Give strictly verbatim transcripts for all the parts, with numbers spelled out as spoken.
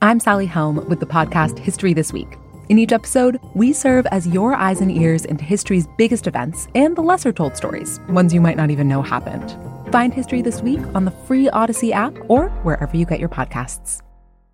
I'm Sally Helm with the podcast History This Week. In each episode, we serve as your eyes and ears into history's biggest events and the lesser-told stories, ones you might not even know happened. Find History This Week on the free Odyssey app or wherever you get your podcasts.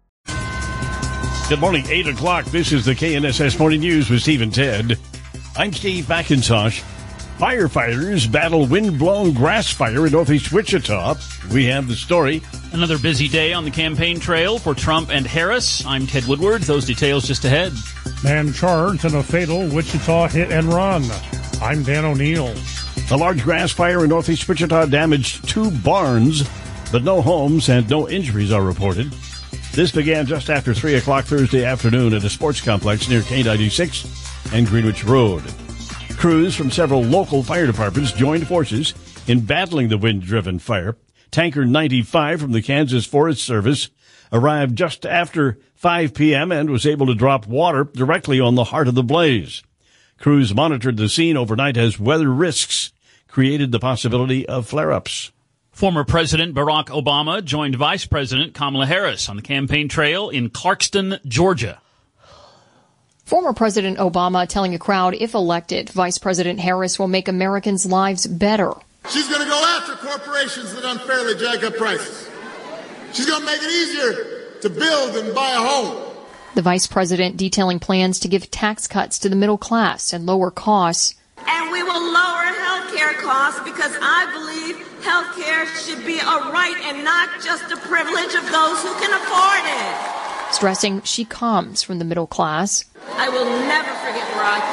Good morning, eight o'clock. This is the K N S S Morning News with Steve and Ted. I'm Steve McIntosh. Firefighters battle wind-blown grass fire in northeast Wichita. We have the story. Another busy day on the campaign trail for Trump and Harris. I'm Ted Woodward. Those details just ahead. Man charged in a fatal Wichita hit and run. I'm Dan O'Neill. A large grass fire in northeast Wichita damaged two barns, but no homes and no injuries are reported. This began just after three o'clock Thursday afternoon at a sports complex near K ninety-six and Greenwich Road. Crews from several local fire departments joined forces in battling the wind-driven fire. Tanker ninety-five from the Kansas Forest Service arrived just after five p.m. and was able to drop water directly on the heart of the blaze. Crews monitored the scene overnight as weather risks created the possibility of flare-ups. Former President Barack Obama joined Vice President Kamala Harris on the campaign trail in Clarkston, Georgia. Former President Obama telling a crowd if elected, Vice President Harris will make Americans' lives better. She's going to go after corporations that unfairly jack up prices. She's going to make it easier to build and buy a home. The vice president detailing plans to give tax cuts to the middle class and lower costs. And we will lower health care costs because I believe health care should be a right and not just a privilege of those who can afford it. Stressing she comes from the middle class. I will never forget where I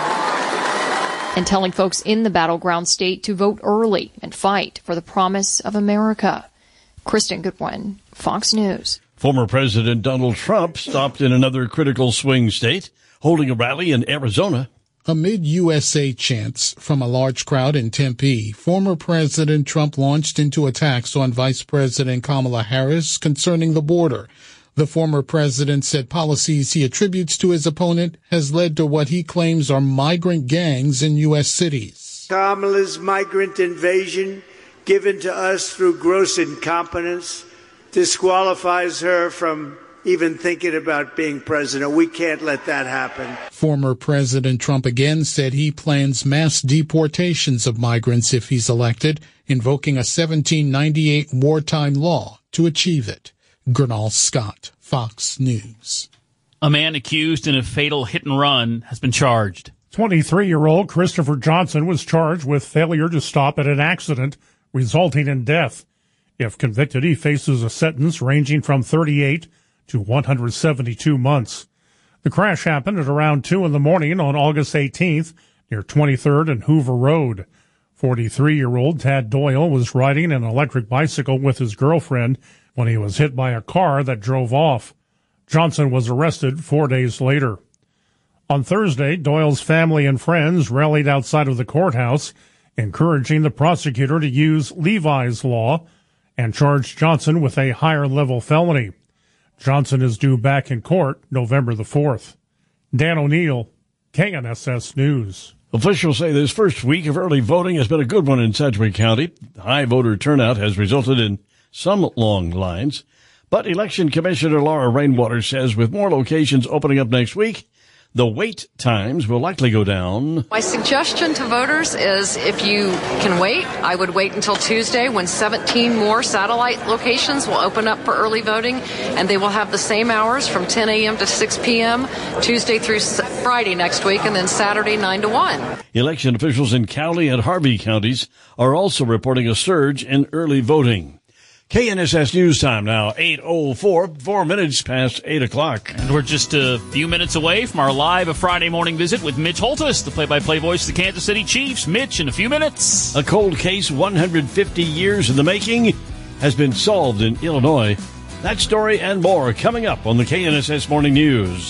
come from. And telling folks in the battleground state to vote early and fight for the promise of America. Kristen Goodwin, Fox News. Former President Donald Trump stopped in another critical swing state, holding a rally in Arizona. Amid U S A chants from a large crowd in Tempe, former President Trump launched into attacks on Vice President Kamala Harris concerning the border. The former president said policies he attributes to his opponent has led to what he claims are migrant gangs in U S cities. Kamala's migrant invasion, given to us through gross incompetence, disqualifies her from even thinking about being president. We can't let that happen. Former President Trump again said he plans mass deportations of migrants if he's elected, invoking a seventeen ninety-eight wartime law to achieve it. Gernal Scott, Fox News. A man accused in a fatal hit-and-run has been charged. twenty-three-year-old Christopher Johnson was charged with failure to stop at an accident resulting in death. If convicted, he faces a sentence ranging from thirty-eight to one hundred seventy-two months. The crash happened at around two in the morning on August eighteenth near twenty-third and Hoover Road. forty-three-year-old Tad Doyle was riding an electric bicycle with his girlfriend when he was hit by a car that drove off. Johnson was arrested four days later. On Thursday, Doyle's family and friends rallied outside of the courthouse, encouraging the prosecutor to use Levi's law and charge Johnson with a higher-level felony. Johnson is due back in court November the fourth. Dan O'Neill, K N S S News. Officials say this first week of early voting has been a good one in Sedgwick County. High voter turnout has resulted in some long lines, but Election Commissioner Laura Rainwater says with more locations opening up next week, the wait times will likely go down. My suggestion to voters is if you can wait, I would wait until Tuesday when seventeen more satellite locations will open up for early voting, and they will have the same hours from ten a.m. to six p.m. Tuesday through Friday next week, and then Saturday nine to one. Election officials in Cowley and Harvey counties are also reporting a surge in early voting. K N S S News Time now, eight oh four, four minutes past eight o'clock. And we're just a few minutes away from our live Friday morning visit with Mitch Holthus, the play-by-play voice of the Kansas City Chiefs. Mitch, in a few minutes. A cold case one hundred fifty years in the making has been solved in Illinois. That story and more coming up on the K N S S Morning News.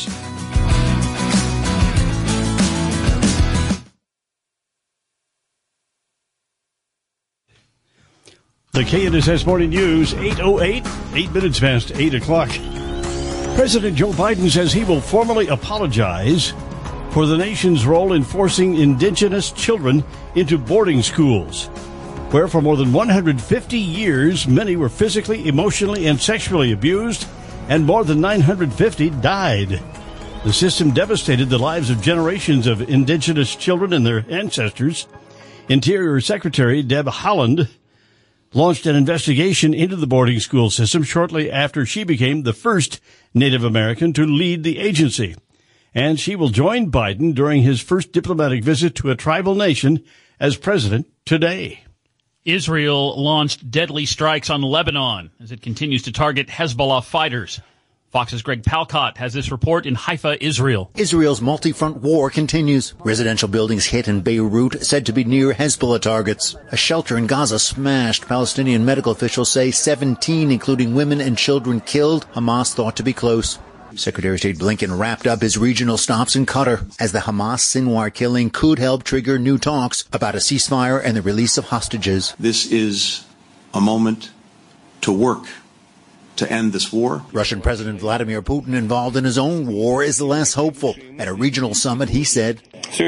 The K N S S Morning News, eight oh eight, eight minutes past eight o'clock. President Joe Biden says he will formally apologize for the nation's role in forcing indigenous children into boarding schools, where for more than one hundred fifty years, many were physically, emotionally, and sexually abused and more than nine hundred fifty died. The system devastated the lives of generations of indigenous children and their ancestors. Interior Secretary Deb Haaland launched an investigation into the boarding school system shortly after she became the first Native American to lead the agency. And she will join Biden during his first diplomatic visit to a tribal nation as president today. Israel launched deadly strikes on Lebanon as it continues to target Hezbollah fighters. Fox's Greg Palcott has this report in Haifa, Israel. Israel's multi-front war continues. Residential buildings hit in Beirut, said to be near Hezbollah targets. A shelter in Gaza smashed. Palestinian medical officials say seventeen, including women and children, killed. Hamas thought to be close. Secretary of State Blinken wrapped up his regional stops in Qatar as the Hamas Sinwar killing could help trigger new talks about a ceasefire and the release of hostages. This is a moment to work to end this war. Russian President Vladimir Putin, involved in his own war, is less hopeful. At a regional summit, he said,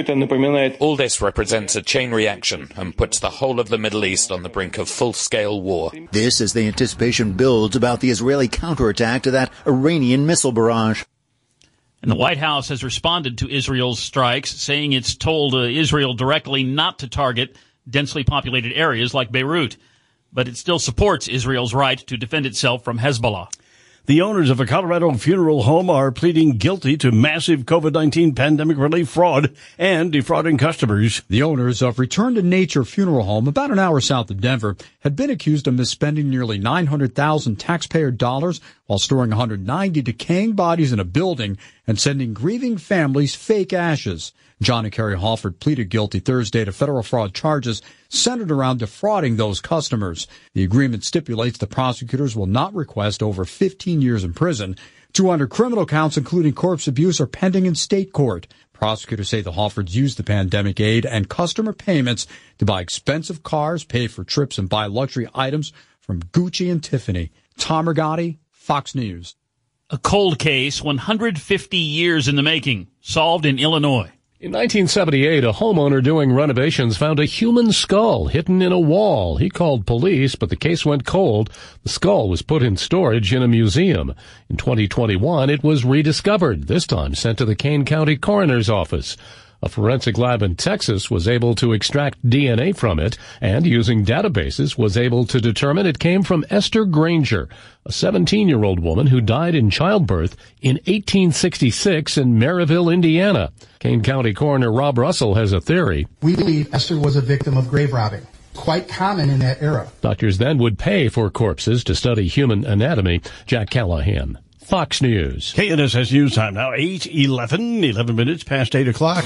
all this represents a chain reaction and puts the whole of the Middle East on the brink of full-scale war. This as the anticipation builds about the Israeli counterattack to that Iranian missile barrage. And the White House has responded to Israel's strikes, saying it's told uh, Israel directly not to target densely populated areas like Beirut. But it still supports Israel's right to defend itself from Hezbollah. The owners of a Colorado funeral home are pleading guilty to massive COVID nineteen pandemic relief fraud and defrauding customers. The owners of Return to Nature Funeral Home, about an hour south of Denver, had been accused of misspending nearly nine hundred thousand taxpayer dollars while storing one hundred ninety decaying bodies in a building and sending grieving families fake ashes. John and Carrie Halford pleaded guilty Thursday to federal fraud charges centered around defrauding those customers. The agreement stipulates the prosecutors will not request over fifteen years in prison. Two hundred criminal counts, including corpse abuse, are pending in state court. Prosecutors say the Halfords used the pandemic aid and customer payments to buy expensive cars, pay for trips, and buy luxury items from Gucci and Tiffany. Tom Rigotti, Fox News. A cold case, one hundred fifty years in the making, solved in Illinois. In nineteen seventy-eight, a homeowner doing renovations found a human skull hidden in a wall. He called police, but the case went cold. The skull was put in storage in a museum. In twenty twenty-one, it was rediscovered, this time sent to the Kane County Coroner's Office. A forensic lab in Texas was able to extract D N A from it, and using databases was able to determine it came from Esther Granger, a seventeen-year-old woman who died in childbirth in eighteen sixty-six in Maryville, Indiana. Kane County Coroner Rob Russell has a theory. We believe Esther was a victim of grave robbing, quite common in that era. Doctors then would pay for corpses to study human anatomy. Jack Callahan, Fox News. K N S S News Time now, eight eleven, eleven minutes past eight o'clock.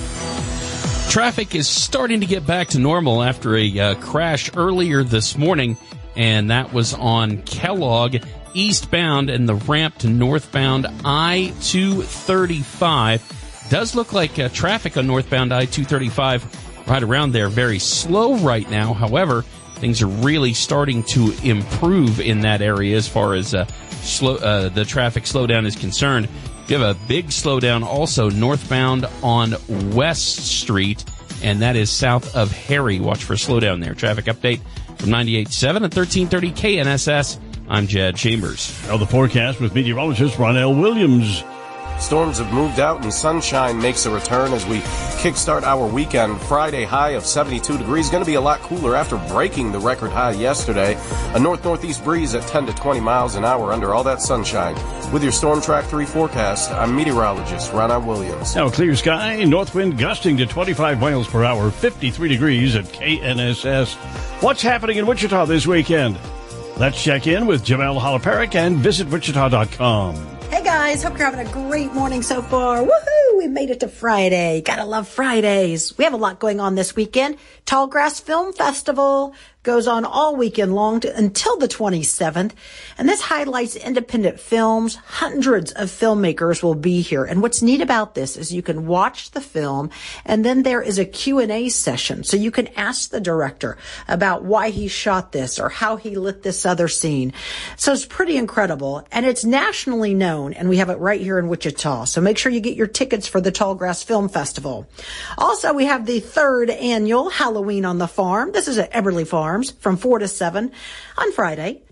Traffic is starting to get back to normal after a uh, crash earlier this morning, and that was on Kellogg eastbound and the ramp to northbound I two thirty-five. Does look like uh, traffic on northbound I two thirty-five right around there very slow right now. However, things are really starting to improve in that area as far as uh, slow, uh, the traffic slowdown is concerned. We have a big slowdown also northbound on West Street, and that is south of Harry. Watch for a slowdown there. Traffic update from ninety-eight point seven at thirteen thirty K N S S. I'm Jed Chambers. Now the forecast with meteorologist Ronell Williams. Storms have moved out and sunshine makes a return as we kickstart our weekend. Friday high of seventy-two degrees. Going to be a lot cooler after breaking the record high yesterday. A north-northeast breeze at ten to twenty miles an hour under all that sunshine. With your Storm Track three forecast, I'm meteorologist Ronald Williams. Now clear sky, north wind gusting to twenty-five miles per hour, fifty-three degrees at K N S S. What's happening in Wichita this weekend? Let's check in with Jamel Halaparik and visit wichita dot com. Hey guys, hope you're having a great morning so far. Woohoo! We made it to Friday. Gotta love Fridays. We have a lot going on this weekend. Tallgrass Film Festival goes on all weekend long to, until the twenty-seventh. And this highlights independent films. Hundreds of filmmakers will be here. And what's neat about this is you can watch the film and then there is a Q and A session. So you can ask the director about why he shot this or how he lit this other scene. So it's pretty incredible. And it's nationally known. And we have it right here in Wichita. So make sure you get your tickets for the Tallgrass Film Festival. Also, we have the third annual Halloween on the Farm. This is at Eberly Farms from four to seven on Friday.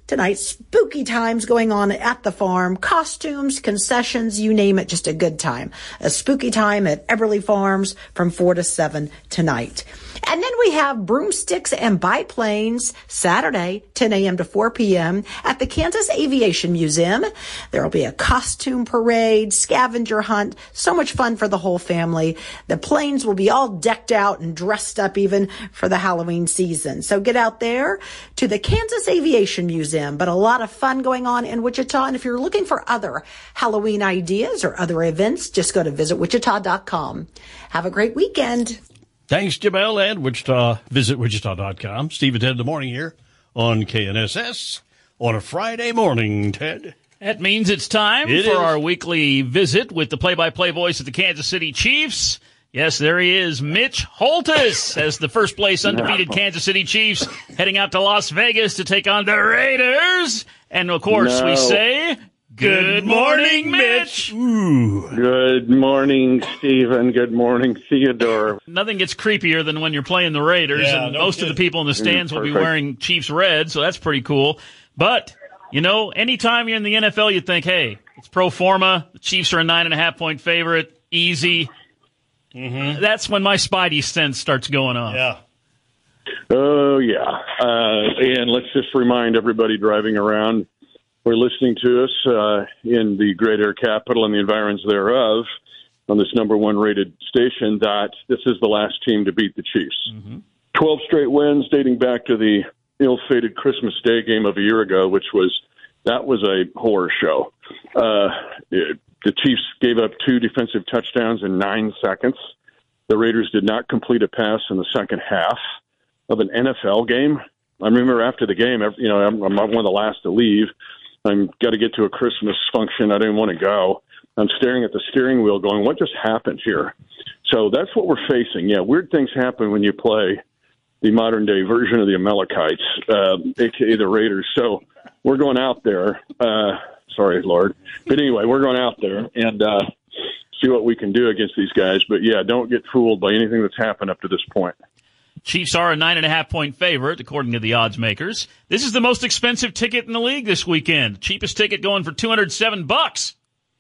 tonight. Spooky times going on at the farm. Costumes, concessions, you name it, just a good time. A spooky time at Everly Farms from four to seven tonight. And then we have broomsticks and biplanes Saturday, ten a.m. to four p.m. at the Kansas Aviation Museum. There will be a costume parade, scavenger hunt, so much fun for the whole family. The planes will be all decked out and dressed up even for the Halloween season. So get out there to the Kansas Aviation Museum, but a lot of fun going on in Wichita. And if you're looking for other Halloween ideas or other events, just go to visit wichita dot com. Have a great weekend. Thanks, Jamel, and Wichita. Visit wichita dot com. Steve and Ted in the morning here on K N S S on a Friday morning, Ted. That means it's time It for is. our weekly visit with the play-by-play voice of the Kansas City Chiefs. Yes, there he is, Mitch Holthus, as the first place undefeated Kansas City Chiefs heading out to Las Vegas to take on the Raiders. And, of course, No. we say, good morning, Mitch. Ooh. Good morning, Stephen. Good morning, Theodore. Nothing gets creepier than when you're playing the Raiders, Yeah, and no most of the kidding. people in the stands will be Perfect. wearing Chiefs red, so that's pretty cool. But, you know, anytime you're in the N F L, you think, hey, it's pro forma. The Chiefs are a nine and a half point favorite. Easy. Mm-hmm. That's when my spidey sense starts going off. Yeah. Oh, yeah. Uh, and let's just remind everybody driving around or listening to us uh, in the great air capital and the environs thereof on this number one rated station that this is the last team to beat the Chiefs. Mm-hmm. twelve straight wins dating back to the ill-fated Christmas Day game of a year ago, which was, that was a horror show. Uh, it, the Chiefs gave up two defensive touchdowns in nine seconds. The Raiders did not complete a pass in the second half of an N F L game. I remember after the game, you know, I'm, I'm one of the last to leave. I'm got to get to a Christmas function. I didn't want to go. I'm staring at the steering wheel going, what just happened here? So that's what we're facing. Yeah, weird things happen when you play the modern-day version of the Amalekites, uh, a k a the Raiders. So we're going out there. Uh, sorry, Lord. But anyway, we're going out there and uh, see what we can do against these guys. But, yeah, don't get fooled by anything that's happened up to this point. Chiefs are a nine and a half point favorite, according to the odds makers. This is the most expensive ticket in the league this weekend. Cheapest ticket going for two hundred seven bucks.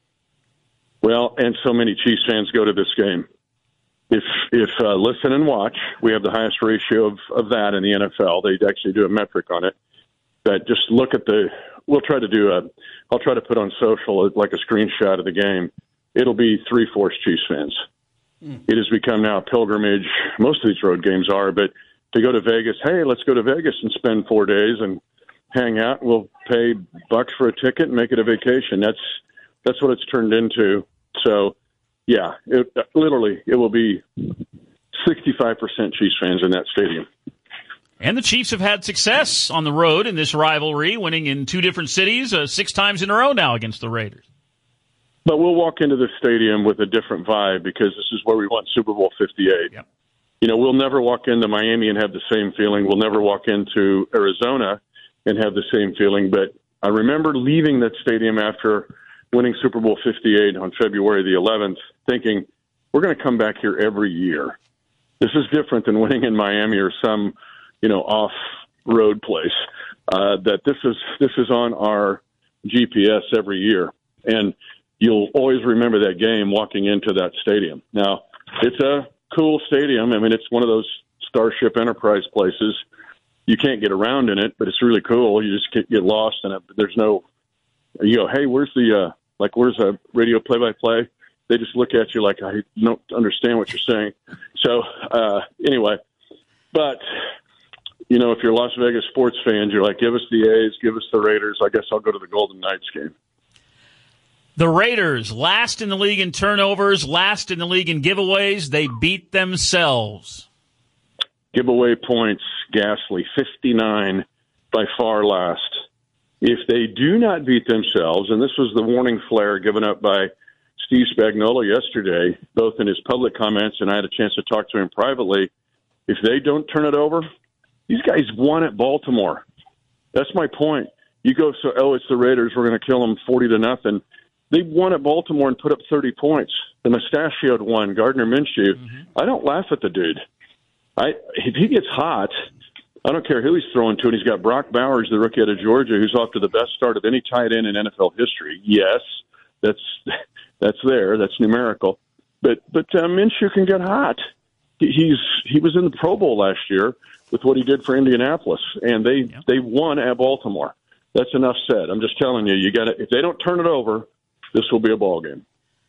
Well, and so many Chiefs fans go to this game. If if uh, listen and watch, we have the highest ratio of, of that in the N F L. They actually do a metric on it. But just look at the. We'll try to do a. I'll try to put on social like a screenshot of the game. It'll be three-fourths Chiefs fans. Mm. It has become now a pilgrimage. Most of these road games are, but to go to Vegas, hey, let's go to Vegas and spend four days and hang out. We'll pay bucks for a ticket and make it a vacation. That's that's what it's turned into. So, yeah, it, literally, it will be sixty-five percent Chiefs fans in that stadium. And the Chiefs have had success on the road in this rivalry, winning in two different cities uh, six times in a row now against the Raiders. But we'll walk into the stadium with a different vibe because this is where we won Super Bowl fifty-eight. Yep. You know, we'll never walk into Miami and have the same feeling. We'll never walk into Arizona and have the same feeling. But I remember leaving that stadium after winning Super Bowl fifty-eight on February the eleventh, thinking, we're going to come back here every year. This is different than winning in Miami or some, you know, off-road place. Uh, that this is this is on our G P S every year. And you'll always remember that game walking into that stadium. Now, it's a cool stadium. I mean, it's one of those Starship Enterprise places. You can't get around in it, but it's really cool. You just get, get lost in it. But there's no, you go, hey, where's the, uh, like, where's a radio play-by-play? They just look at you like, I don't understand what you're saying. So, uh, anyway, but, you know, if you're a Las Vegas sports fans, you're like, give us the A's, give us the Raiders. I guess I'll go to the Golden Knights game. The Raiders, last in the league in turnovers, last in the league in giveaways. They beat themselves. Giveaway points, ghastly, fifty-nine, by far last. If they do not beat themselves, and this was the warning flare given up by Steve Spagnuolo yesterday, both in his public comments and I had a chance to talk to him privately, if they don't turn it over, these guys won at Baltimore. That's my point. You go, so, oh, it's the Raiders, we're going to kill them forty to nothing. They won at Baltimore and put up thirty points. The mustachioed one, Gardner Minshew. Mm-hmm. I don't laugh at the dude. I if he gets hot, I don't care who he's throwing to, and he's got Brock Bowers, the rookie out of Georgia, who's off to the best start of any tight end in N F L history. Yes, that's that's there. That's numerical. But but uh, Minshew can get hot. He, he's he was in the Pro Bowl last year with what he did for Indianapolis, and they yeah. they won at Baltimore. That's enough said. I'm just telling you, you got to if they don't turn it over, this will be a ball game.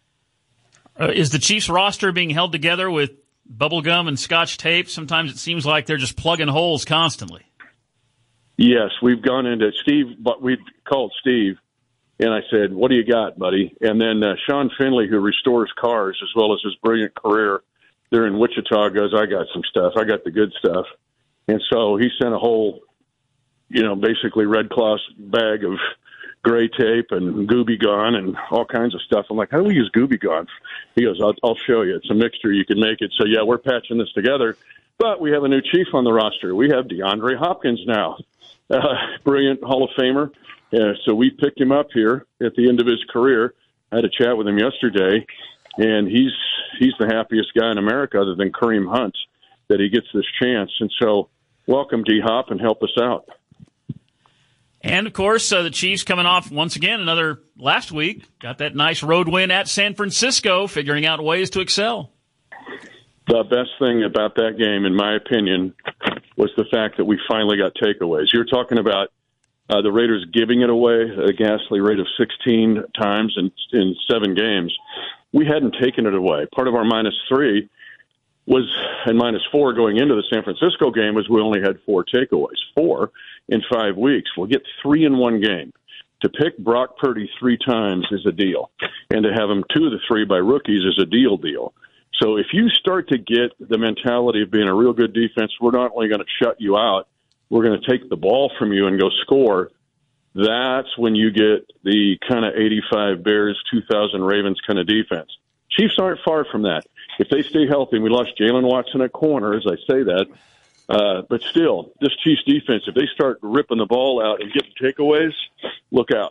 Uh, is the Chiefs roster being held together with bubble gum and Scotch tape? Sometimes it seems like they're just plugging holes constantly. Yes, we've gone into Steve, but we've called Steve, and I said, "What do you got, buddy?" And then uh, Sean Finley, who restores cars as well as his brilliant career there in Wichita, goes, "I got some stuff. I got the good stuff." And so he sent a whole, you know, basically Red Cross bag of gray tape and Gooby Gone and all kinds of stuff. I'm like, how do we use Gooby Gone? He goes, I'll, I'll show you. It's a mixture. You can make it. So, yeah, we're patching this together. But we have a new chief on the roster. We have DeAndre Hopkins now, uh, brilliant Hall of Famer. Uh, so we picked him up here at the end of his career. I had a chat with him yesterday, and he's he's the happiest guy in America other than Kareem Hunt that he gets this chance. And so welcome, D-Hop, and help us out. And, of course, uh, the Chiefs coming off, once again, another last week, got that nice road win at San Francisco, figuring out ways to excel. The best thing about that game, in my opinion, was the fact that we finally got takeaways. You're talking about uh, the Raiders giving it away, a ghastly rate of sixteen times in, in seven games. We hadn't taken it away. Part of our minus three was, and minus four going into the San Francisco game, was we only had four takeaways. Four in five weeks. We'll get three in one game. To pick Brock Purdy three times is a deal, and to have him two of the three by rookies is a deal deal. So if you start to get the mentality of being a real good defense, we're not only going to shut you out, we're going to take the ball from you and go score. That's when you get the kind of eighty-five Bears, two thousand Ravens kind of defense. Chiefs aren't far from that. If they stay healthy, and we lost Jalen Watson at corner, as I say that, Uh, but still, this Chiefs defense, if they start ripping the ball out and getting takeaways, look out.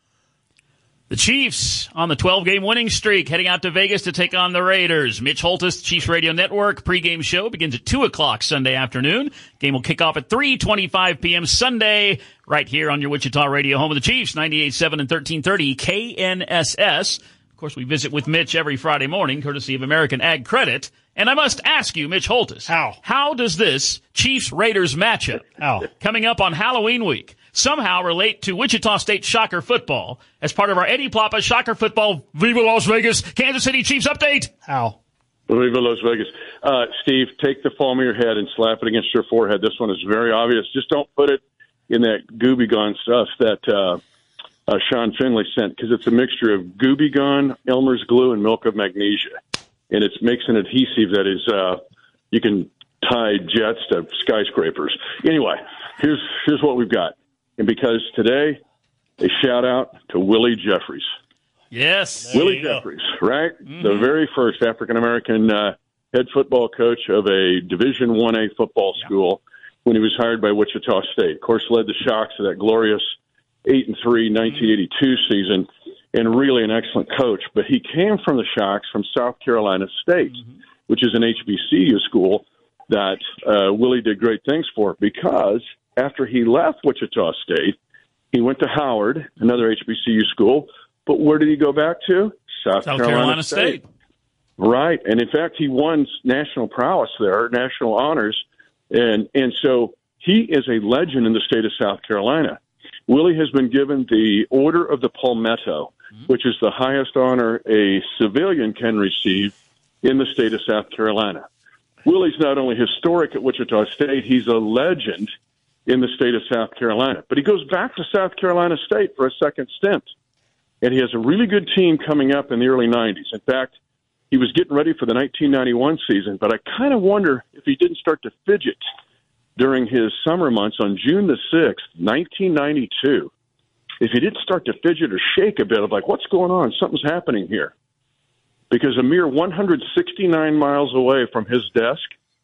The Chiefs on the twelve-game winning streak, heading out to Vegas to take on the Raiders. Mitch Holthus, Chiefs Radio Network pregame show begins at two o'clock Sunday afternoon. Game will kick off at three twenty-five p.m. Sunday, right here on your Wichita radio home of the Chiefs, ninety-eight point seven and thirteen thirty K N S S. Of course, we visit with Mitch every Friday morning, courtesy of American Ag Credit. And I must ask you, Mitch Holthus, how how does this Chiefs-Raiders matchup how? coming up on Halloween week somehow relate to Wichita State Shocker football as part of our Eddie Plapa Shocker football Viva Las Vegas Kansas City Chiefs update? How? Viva Las Vegas. Uh, Steve, take the palm of your head and slap it against your forehead. This one is very obvious. Just don't put it in that Gooby Gone stuff that uh, uh, Sean Finley sent, because it's a mixture of Gooby Gone, Elmer's glue, and milk of magnesia. And it makes an adhesive that is, uh, you can tie jets to skyscrapers. Anyway, here's here's what we've got. And because today, a shout out to Willie Jeffries. Yes. Willie Jeffries, right? Mm-hmm. The very first African-American uh, head football coach of a Division one A football school when he was hired by Wichita State. Of course, led the Shocks to that glorious eight and three nineteen eighty-two season. And really an excellent coach. But he came from the Shocks from South Carolina State, mm-hmm. which is an H B C U school that uh, Willie did great things for, because after he left Wichita State, he went to Howard, another H B C U school. But where did he go back to? South, South Carolina, Carolina State. State. Right. And in fact, he won national prowess there, national honors. And, and so he is a legend in the state of South Carolina. Willie has been given the Order of the Palmetto, which is the highest honor a civilian can receive in the state of South Carolina. Willie's not only historic at Wichita State, he's a legend in the state of South Carolina. But he goes back to South Carolina State for a second stint. And he has a really good team coming up in the early nineties. In fact, he was getting ready for the nineteen ninety-one season, but I kind of wonder if he didn't start to fidget during his summer months on June the sixth, nineteen ninety-two. If he didn't start to fidget or shake a bit of like, what's going on? Something's happening here. Because a mere one hundred sixty-nine miles away from his desk,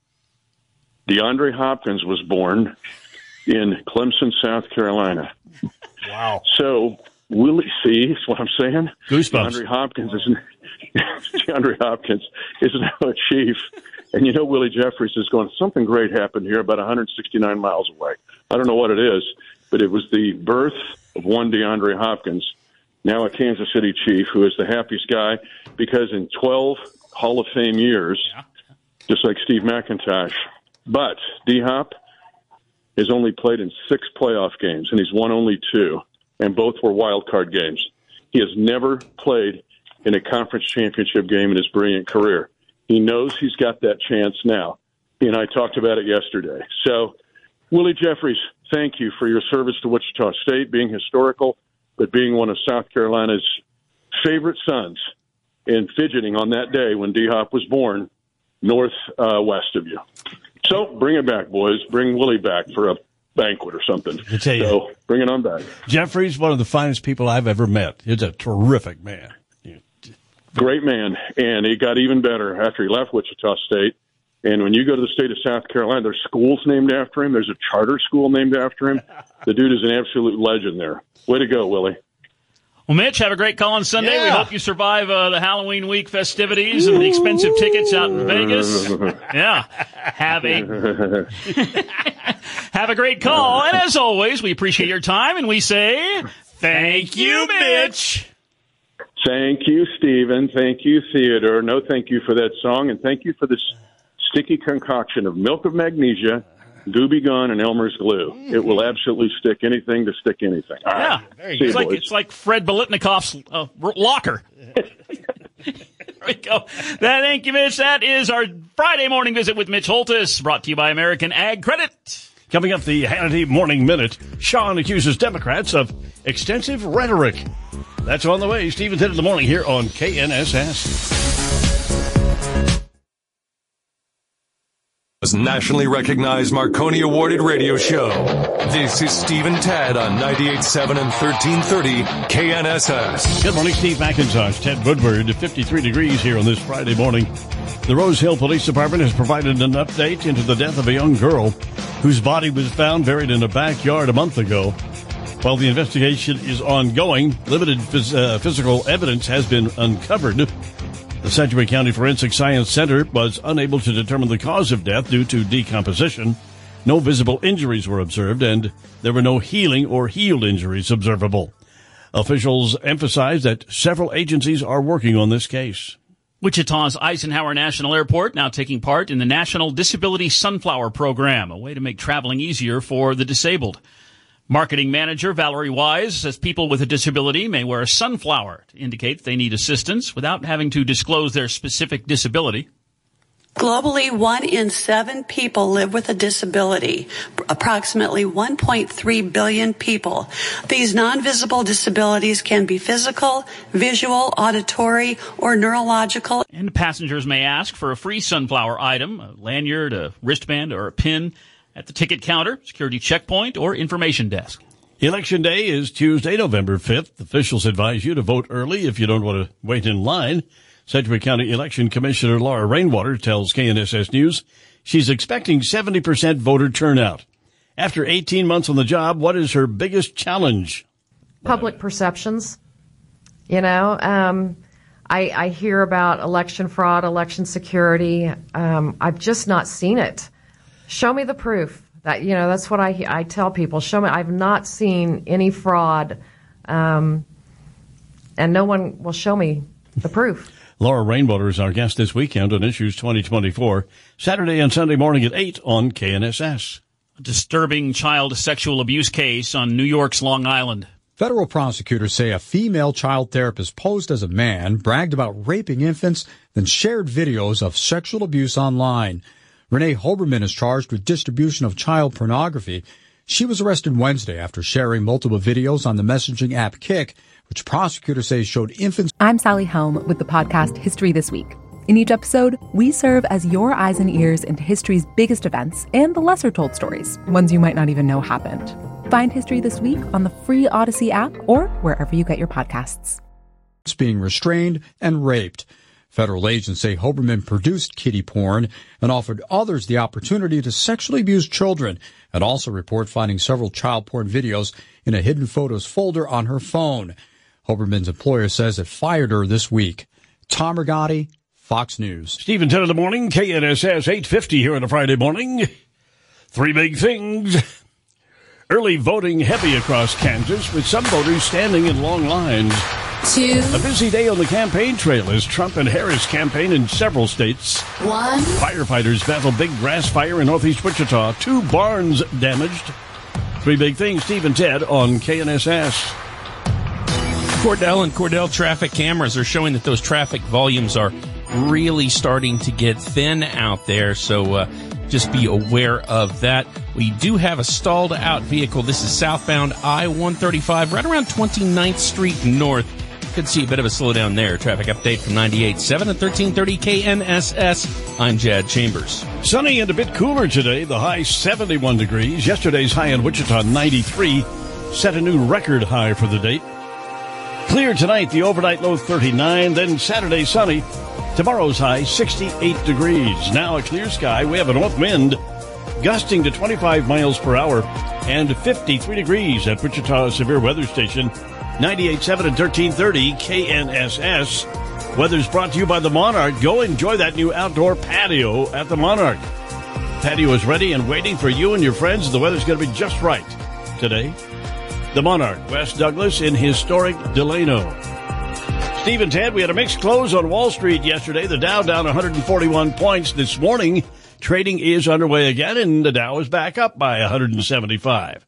DeAndre Hopkins was born in Clemson, South Carolina. Wow. So, Willie, see, that's what I'm saying? Goosebumps. DeAndre Hopkins is DeAndre Hopkins is now a Chief, And you know Willie Jeffries is going, something great happened here about one hundred sixty-nine miles away. I don't know what it is, but it was the birth of one DeAndre Hopkins, now a Kansas City Chief, who is the happiest guy because in twelve Hall of Fame years, yeah. just like Steve McIntosh, but D-Hop has only played in six playoff games, and he's won only two, and both were wild card games. He has never played in a conference championship game in his brilliant career. He knows he's got that chance now. He and I talked about it yesterday. So, Willie Jeffries, thank you for your service to Wichita State, being historical, but being one of South Carolina's favorite sons and fidgeting on that day when D-Hop was born north uh, west of you. So bring it back, boys. Bring Willie back for a banquet or something. I tell you, so bring it on back. Jeffries, one of the finest people I've ever met. He's a terrific man. Great man, and he got even better after he left Wichita State. And when you go to the state of South Carolina, there's schools named after him. There's a charter school named after him. The dude is an absolute legend there. Way to go, Willie. Well, Mitch, have a great call on Sunday. Yeah. We hope you survive uh, the Halloween week festivities and the expensive tickets out in Vegas. Yeah. Have a have a great call. And as always, we appreciate your time, and we say thank you, Mitch. Thank you, Stephen. Thank you, Theodore. No, thank you for that song, and thank you for this sticky concoction of milk of magnesia, Gooby Gone, and Elmer's glue. It will absolutely stick anything to stick anything. All yeah, right. it's like, it's like Fred Bolitnikov's uh, locker. There we go. That, thank you, Mitch. That is our Friday morning visit with Mitch Holthus, brought to you by American Ag Credit. Coming up, the Hannity Morning Minute. Sean accuses Democrats of extensive rhetoric. That's on the way. Stephen's Hit in the Morning here on K N S S. Nationally recognized Marconi awarded radio show. This is Steve and Tad on ninety-eight point seven and thirteen thirty K N S S. Good morning, Steve McIntosh, Ted Woodward. fifty-three degrees here on this Friday morning. The Rose Hill Police Department has provided an update into the death of a young girl whose body was found buried in a backyard a month ago. While the investigation is ongoing, limited phys- uh, physical evidence has been uncovered. The Sedgwick County Forensic Science Center was unable to determine the cause of death due to decomposition. No visible injuries were observed, and there were no healing or healed injuries observable. Officials emphasize that several agencies are working on this case. Wichita's Eisenhower National Airport now taking part in the National Disability Sunflower Program, a way to make traveling easier for the disabled. Marketing manager Valerie Wise says people with a disability may wear a sunflower to indicate they need assistance without having to disclose their specific disability. Globally, one in seven people live with a disability, approximately one point three billion people. These non-visible disabilities can be physical, visual, auditory, or neurological. And passengers may ask for a free sunflower item, a lanyard, a wristband, or a pin at the ticket counter, security checkpoint, or information desk. Election Day is Tuesday, November fifth. Officials advise you to vote early if you don't want to wait in line. Sedgwick County Election Commissioner Laura Rainwater tells K N S S News she's expecting seventy percent voter turnout. After eighteen months on the job, what is her biggest challenge? Public perceptions. You know, um, I, I hear about election fraud, election security. Um, I've just not seen it. Show me the proof. That, you know, that's what I I tell people. Show me. I've not seen any fraud, um, and no one will show me the proof. Laura Rainwater is our guest this weekend on Issues twenty twenty-four, Saturday and Sunday morning at eight on K N S S. A disturbing child sexual abuse case on New York's Long Island. Federal prosecutors say a female child therapist posed as a man, bragged about raping infants, then shared videos of sexual abuse online. Renee Hoberman is charged with distribution of child pornography. She was arrested Wednesday after sharing multiple videos on the messaging app Kik, which prosecutors say showed infants. I'm Sally Helm with the podcast History This Week. In each episode, we serve as your eyes and ears into history's biggest events and the lesser-told stories, ones you might not even know happened. Find History This Week on the free Odyssey app or wherever you get your podcasts. Being restrained and raped. Federal agents say Hoberman produced kiddie porn and offered others the opportunity to sexually abuse children, and also report finding several child porn videos in a hidden photos folder on her phone. Hoberman's employer says it fired her this week. Tom Rigotti, Fox News. Stephen, ten in the morning, K N S S eight fifty here on a Friday morning. Three big things. Early voting heavy across Kansas, with some voters standing in long lines. Two. A busy day on the campaign trail as Trump and Harris campaign in several states. One. Firefighters battle big grass fire in northeast Wichita. Two barns damaged. Three big things, Steve and Ted on K N S S. Cordell and Cordell traffic cameras are showing that those traffic volumes are really starting to get thin out there, so uh, just be aware of that. We do have a stalled out vehicle. This is southbound I one thirty-five, right around twenty-ninth Street North. Could see a bit of a slowdown there. Traffic update from ninety-eight point seven at thirteen thirty K N S S. I'm Jad Chambers. Sunny and a bit cooler today. The high seventy-one degrees. Yesterday's high in Wichita, ninety-three. Set a new record high for the date. Clear tonight, the overnight low thirty-nine. Then Saturday sunny. Tomorrow's high sixty-eight degrees. Now a clear sky. We have a north wind gusting to twenty-five miles per hour and fifty-three degrees at Wichita Severe Weather Station. ninety-eight point seven and thirteen thirty K N S S. Weather's brought to you by the Monarch. Go enjoy that new outdoor patio at the Monarch. Patio is ready and waiting for you and your friends. The weather's going to be just right today. The Monarch, West Douglas in historic Delano. Steve and Ted, we had a mixed close on Wall Street yesterday. The Dow down one hundred forty-one points this morning. Trading is underway again, and the Dow is back up by one hundred seventy-five.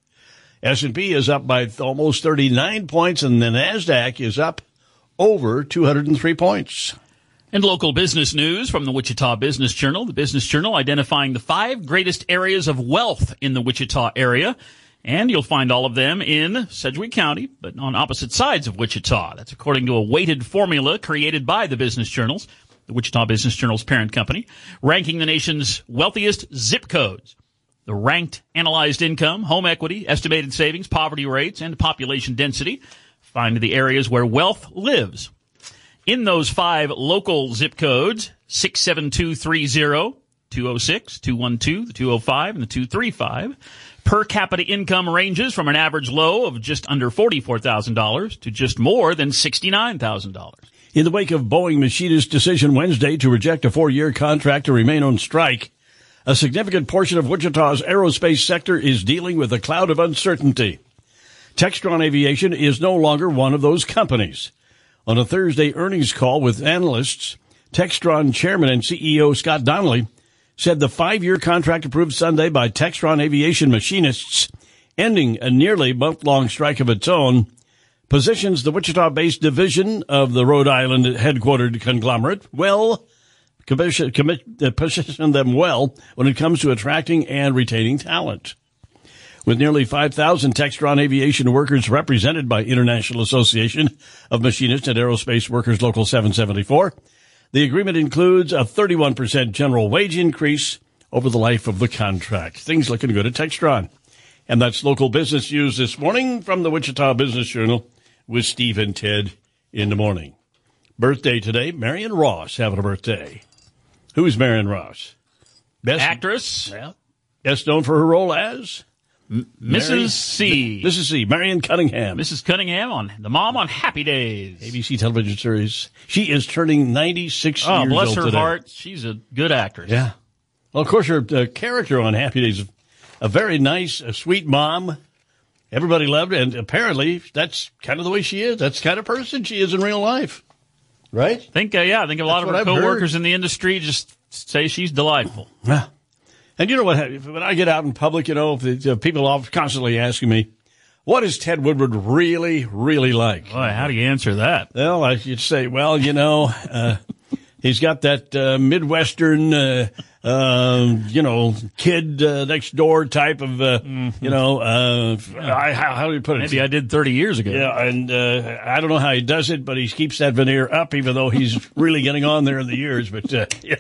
S and P is up by almost thirty-nine points, and the NASDAQ is up over two hundred three points. And local business news from the Wichita Business Journal. The Business Journal identifying the five greatest areas of wealth in the Wichita area. And you'll find all of them in Sedgwick County, but on opposite sides of Wichita. That's according to a weighted formula created by the Business Journals, the Wichita Business Journal's parent company, ranking the nation's wealthiest zip codes. The ranked analyzed income, home equity, estimated savings, poverty rates, and population density find the areas where wealth lives. In those five local zip codes, six seven two three zero, two oh six, two one two, the two oh five, and the two thirty-five, per capita income ranges from an average low of just under forty-four thousand dollars to just more than sixty-nine thousand dollars. In the wake of Boeing machinist decision Wednesday to reject a four-year contract to remain on strike, a significant portion of Wichita's aerospace sector is dealing with a cloud of uncertainty. Textron Aviation is no longer one of those companies. On a Thursday earnings call with analysts, Textron chairman and C E O Scott Donnelly said the five-year contract approved Sunday by Textron Aviation machinists, ending a nearly month-long strike of its own, positions the Wichita-based division of the Rhode Island headquartered conglomerate well, commission, commi- position them well when it comes to attracting and retaining talent. With nearly five thousand Textron Aviation workers represented by International Association of Machinists and Aerospace Workers Local seven seventy-four, the agreement includes a thirty-one percent general wage increase over the life of the contract. Things looking good at Textron. And that's local business news this morning from the Wichita Business Journal with Steve and Ted in the morning. Birthday today, Marion Ross having a birthday. Who is Marion Ross? Best actress. Yeah. Best known for her role as M- Missus C. Missus C. Marion Cunningham. Missus Cunningham on the mom on Happy Days. A B C television series. She is turning ninety-six oh, years old Oh, bless her today. heart. She's a good actress. Yeah. Well, of course, her uh, character on Happy Days, a very nice, a sweet mom. Everybody loved her, and apparently that's kind of the way she is. That's the kind of person she is in real life. Right? Think, uh, yeah, I think a lot That's of her what I've coworkers heard. in the industry just say she's delightful. Yeah. And you know what? When I get out in public, you know, the, uh, people are constantly asking me, what is Ted Woodward really, really like? Boy, how do you answer that? Well, I should say, well, you know, uh, he's got that uh, Midwestern, uh, uh, you know, kid uh, next door type of, uh, mm-hmm. you know, uh, I, how, how do you put it? Maybe I did thirty years ago. Yeah, and uh, I don't know how he does it, but he keeps that veneer up, even though he's really getting on there in the years. But, uh, yeah.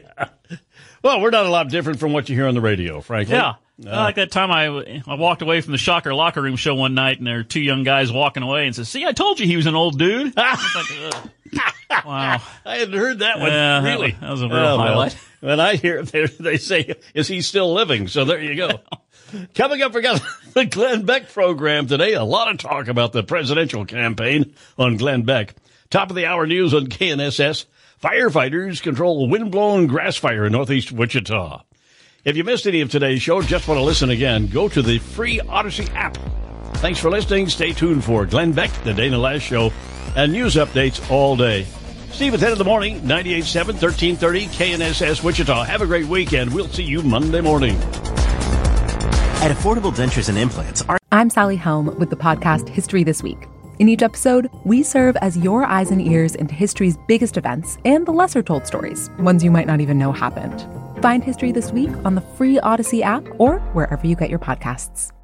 Well, we're not a lot different from what you hear on the radio, frankly. Yeah. Uh, like that time I, I walked away from the Shocker Locker Room show one night, and there were two young guys walking away and said, see, I told you he was an old dude. I was like, wow. I hadn't heard that one. Yeah, really? That was a real oh, highlight. Well, when I hear it, they, they say, is he still living? So there you go. Coming up, we got the Glenn Beck program today. A lot of talk about the presidential campaign on Glenn Beck. Top of the hour news on K N S S. Firefighters control a wind-blown grass fire in northeast Wichita. If you missed any of today's show, just want to listen again, go to the free Odyssey app. Thanks for listening. Stay tuned for Glenn Beck, The Dana Lash Show, and news updates all day. Steve at ten in the morning, ninety-eight point seven, thirteen thirty, K N S S Wichita. Have a great weekend. We'll see you Monday morning. At Affordable Dentures and Implants, our- I'm Sally Helm with the podcast History This Week. In each episode, we serve as your eyes and ears into history's biggest events and the lesser-told stories, ones you might not even know happened. Find History This Week on the free Odyssey app or wherever you get your podcasts.